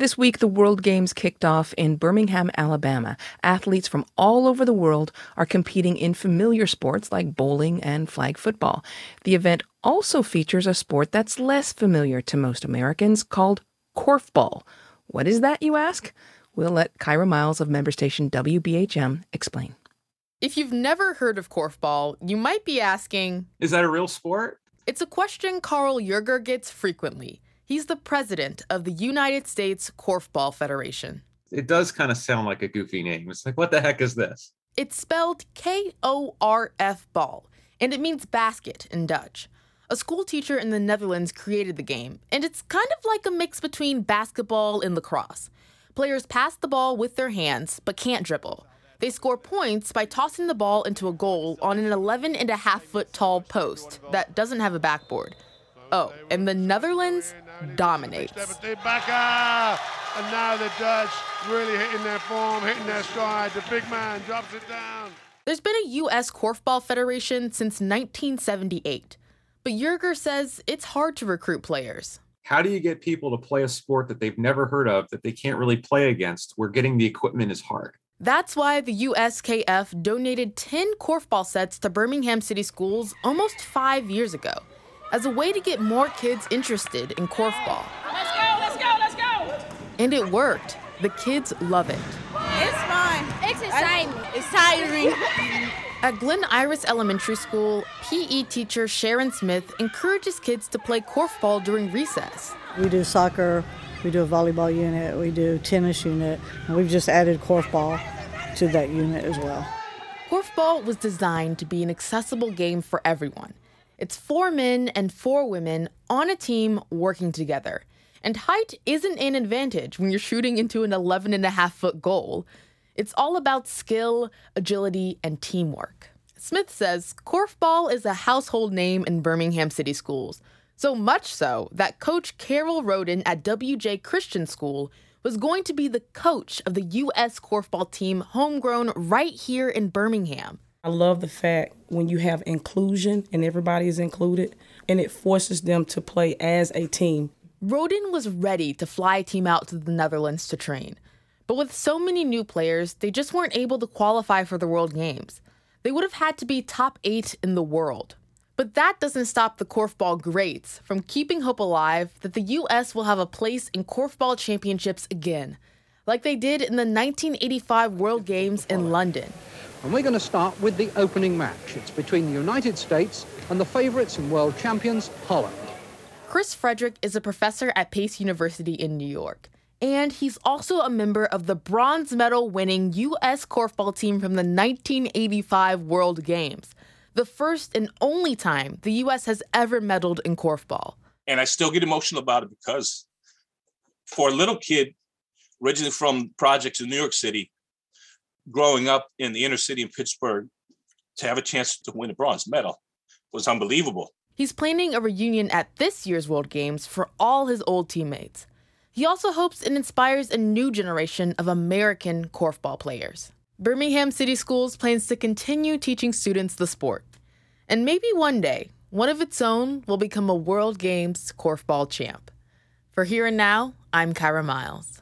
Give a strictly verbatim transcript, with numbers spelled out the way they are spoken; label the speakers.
Speaker 1: This week, the World Games kicked off in Birmingham, Alabama. Athletes from all over the world are competing in familiar sports like bowling and flag football. The event also features a sport that's less familiar to most Americans called korfball. What is that, you ask? We'll let Kyra Miles of member station W B H M explain.
Speaker 2: If you've never heard of korfball, you might be asking,
Speaker 3: is that a real sport?
Speaker 2: It's a question Carl Yerger gets frequently. He's the president of the United States Korfball Federation.
Speaker 3: It does kind of sound like a goofy name. It's like, what the heck is this?
Speaker 2: It's spelled K O R F ball, and it means basket in Dutch. A school teacher in the Netherlands created the game, and it's kind of like a mix between basketball and lacrosse. Players pass the ball with their hands, but can't dribble. They score points by tossing the ball into a goal on an eleven and a half foot tall post that doesn't have a backboard. Oh, and the Netherlands dominates.
Speaker 4: And now the Dutch really hitting their form, hitting their stride. The big man drops it down.
Speaker 2: There's been a U S Korfball Federation since nineteen seventy-eight. But Yerger says it's hard to recruit players.
Speaker 3: How do you get people to play a sport that they've never heard of, that they can't really play against, where getting the equipment is hard?
Speaker 2: That's why the U S K F donated ten korfball sets to Birmingham City Schools almost five years ago, as a way to get more kids interested in korfball.
Speaker 5: Let's go, let's go, let's go!
Speaker 2: And it worked. The kids love it.
Speaker 5: It's fun. It's exciting. It's tiring.
Speaker 2: At Glen Iris Elementary School, P E teacher Sharon Smith encourages kids to play korfball during recess.
Speaker 6: We do soccer, we do a volleyball unit, we do tennis unit, and we've just added korfball to that unit as well.
Speaker 2: Korfball was designed to be an accessible game for everyone. It's four men and four women on a team working together. And height isn't an advantage when you're shooting into an eleven and a half foot goal. It's all about skill, agility, and teamwork. Smith says korfball is a household name in Birmingham City Schools. So much so that Coach Carol Roden at W J Christian School was going to be the coach of the U S Korfball team homegrown right here in Birmingham.
Speaker 7: I love the fact when you have inclusion and everybody is included, and it forces them to play as a team.
Speaker 2: Roden was ready to fly a team out to the Netherlands to train. But with so many new players, they just weren't able to qualify for the World Games. They would have had to be top eight in the world. But that doesn't stop the korfball greats from keeping hope alive that the U S will have a place in korfball championships again, like they did in the nineteen eighty-five World Games in London.
Speaker 8: And we're going to start with the opening match. It's between the United States and the favourites and world champions, Holland.
Speaker 2: Chris Frederick is a professor at Pace University in New York. And he's also a member of the bronze medal winning U S korfball team from the nineteen eighty-five World Games, the first and only time the U S has ever medaled in korfball.
Speaker 9: And I still get emotional about it because for a little kid originally from projects in New York City, growing up in the inner city in Pittsburgh, to have a chance to win a bronze medal was unbelievable.
Speaker 2: He's planning a reunion at this year's World Games for all his old teammates. He also hopes it inspires a new generation of American korfball players. Birmingham City Schools plans to continue teaching students the sport. And maybe one day, one of its own will become a World Games korfball champ. For Here and Now, I'm Kyra Miles.